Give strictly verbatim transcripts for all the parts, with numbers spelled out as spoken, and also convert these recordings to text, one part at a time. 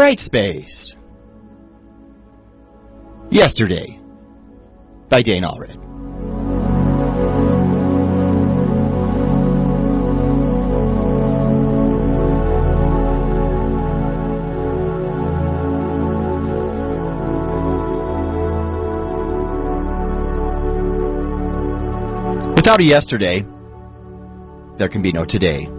Brightspace. Yesterday by Dane Allred. Without a yesterday, there can be no today.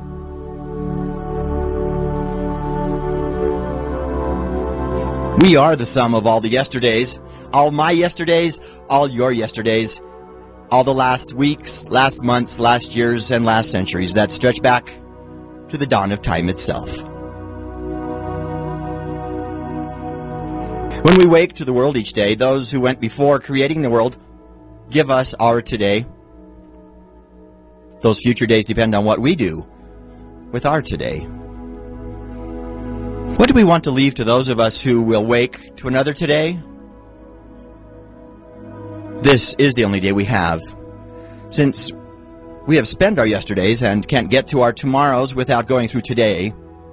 We are the sum of all the yesterdays, all my yesterdays, all your yesterdays, all the last weeks, last months, last years, and last centuries that stretch back to the dawn of time itself. When we wake to the world each day, those who went before creating the world give us our today. Those future days depend on what we do with our today. What do we want to leave to those of us who will wake to another today? This is the only day we have. Since we have spent our yesterdays and can't get to our tomorrows without going through today,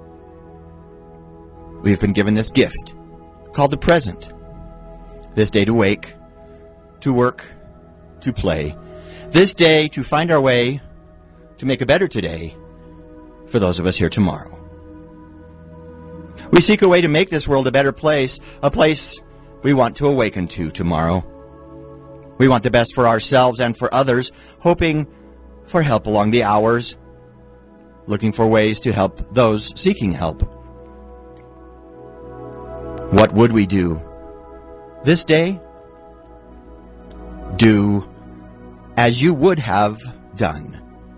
we have been given this gift called the present. This day to wake, to work, to play. This day to find our way to make a better today for those of us here tomorrow. We seek a way to make this world a better place, a place we want to awaken to tomorrow. We want the best for ourselves and for others, hoping for help along the hours, looking for ways to help those seeking help. What would we do this day? Do as you would have done.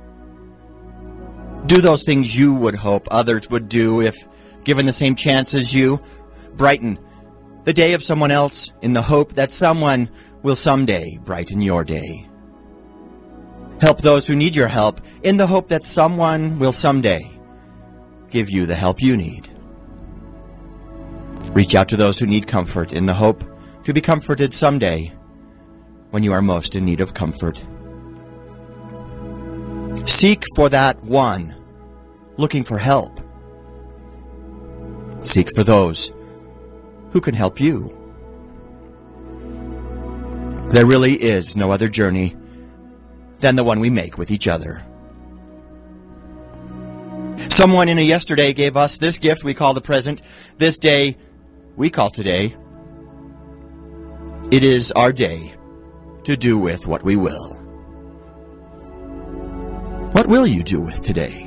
Do those things you would hope others would do if given the same chance as you. Brighten the day of someone else in the hope that someone will someday brighten your day. Help those who need your help in the hope that someone will someday give you the help you need. Reach out to those who need comfort in the hope to be comforted someday when you are most in need of comfort. Seek for that one looking for help. Seek for those who can help you. There really is no other journey than the one we make with each other. Someone in a yesterday gave us this gift we call the present. This day we call today. It is our day to do with what we will. What will you do with today?